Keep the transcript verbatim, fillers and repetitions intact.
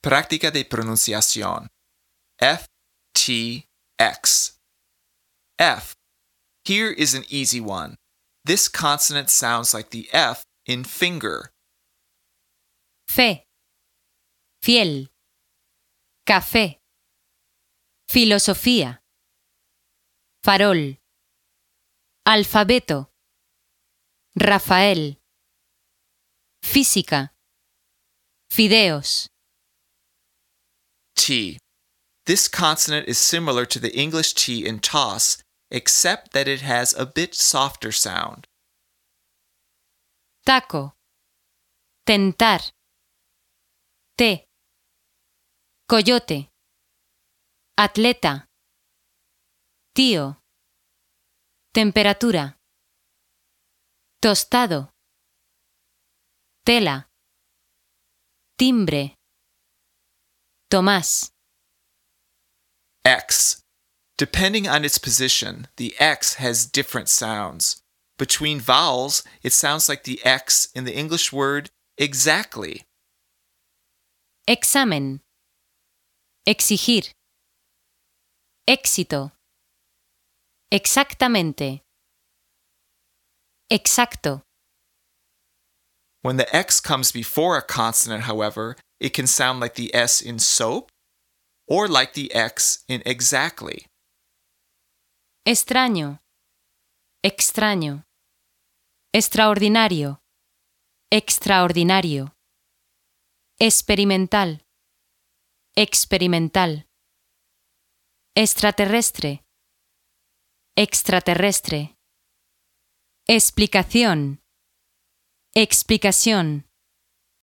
Práctica de pronunciación. F, T, X. F. Here is an easy one. This consonant sounds like the F in finger. Fe, fiel, café, filosofía, farol, alfabeto, Rafael, física, fideos. T. This consonant is similar to the English T in toss, except that it has a bit softer sound. Taco, tentar, té, coyote, atleta, tío, temperatura, tostado, tela, timbre, Tomás. X. Depending on its position, the X has different sounds. Between vowels, it sounds like the X in the English word exactly. Examen, exigir, éxito, exactamente, exacto. When the X comes before a consonant, however, it can sound like the S in soap or like the X in exactly. Extraño, extraño, extraordinario, extraordinario, experimental, experimental, extraterrestre, extraterrestre, explicación, explicación.